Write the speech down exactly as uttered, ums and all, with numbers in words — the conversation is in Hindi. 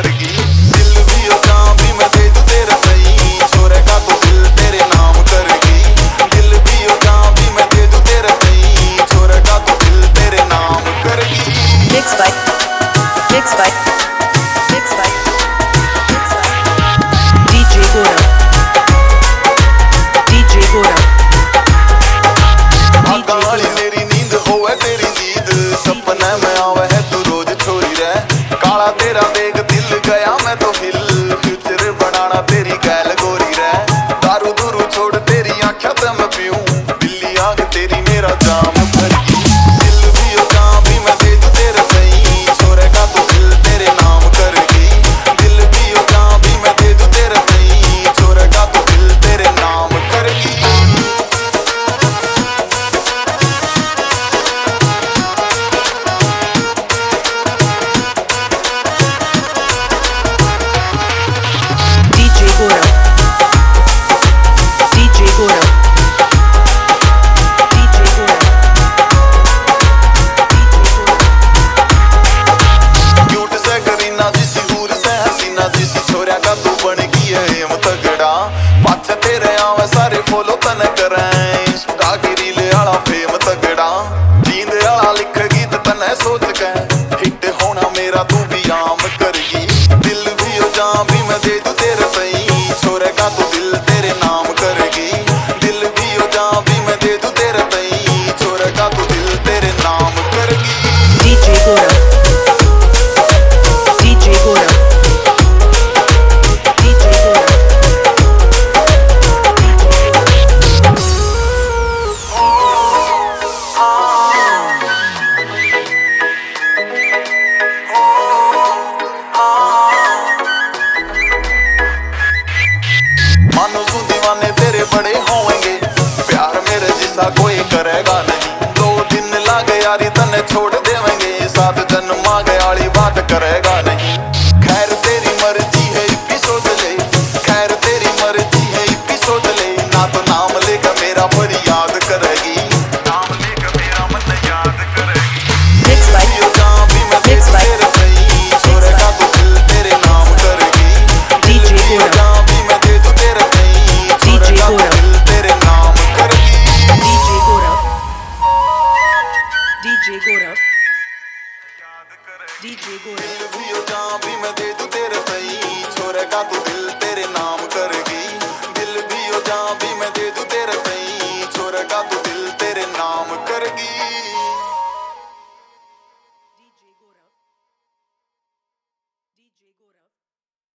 करगी। दिल भी हो जाऊं भी मैं दे दूं तेरा सही, छोरे का तो दिल तेरे नाम करगी। दिल भी हो जाऊं भी मैं दे दूं तेरा सही, छोरे का तो दिल तेरे नाम करगी। Mixed by, mixed by, mixed by, mixed by D J Gaurav, D J Gaurav, आँखां वाली मेरी नींद होवे तेरी जीद, सपने में आवे है तू रोज छोरी रे। काला तेरा देख दिल गया मैं तो हिल, फ्यूचर बनाना तेरी गैल गोरी रे। दारू दूरू छोड़ तेरी आँखें ते मैं पीऊं, बिल्ली आँख तेरी मेरा जाम भरगी। दिल भी हो जाऊं भी मैं दे दूं तेरा सही, छोरे का तो दिल तेरे नाम करगी। दिल भी हो जाऊं भी मैं दे दूं तेरा सही, छोरे का तो दिल तेरे नाम करगी। D J Gaurav, D J Gaurav, D J Gaurav, cute से करीना जिसी हूर से हसीना जिसी, छोरिया का तू बन गई है एम तगड़ा। पाछे तेरे आवे सारे फॉलो तने करें, इंस्टा की रील आला फेम तगड़ा। जींद आला लिख गीत तने सोच के, हिट होना मेरा तू भी आम करगी। दिल भी हो जाऊं भी मैं दे दूं तेरा सही, छोरे का तो दिल तेरे नाम करगी। दिल भी हो जाऊं भी मैं दे दूं तेरा सही, छोरे का तो दिल तेरे नाम करगी। D J Gaurav, D J Gaurav, D J Gaurav, मानो तू दीवाने तेरे बड़े होंगे, प्यार मेरे जिसा कोई करेगा नहीं।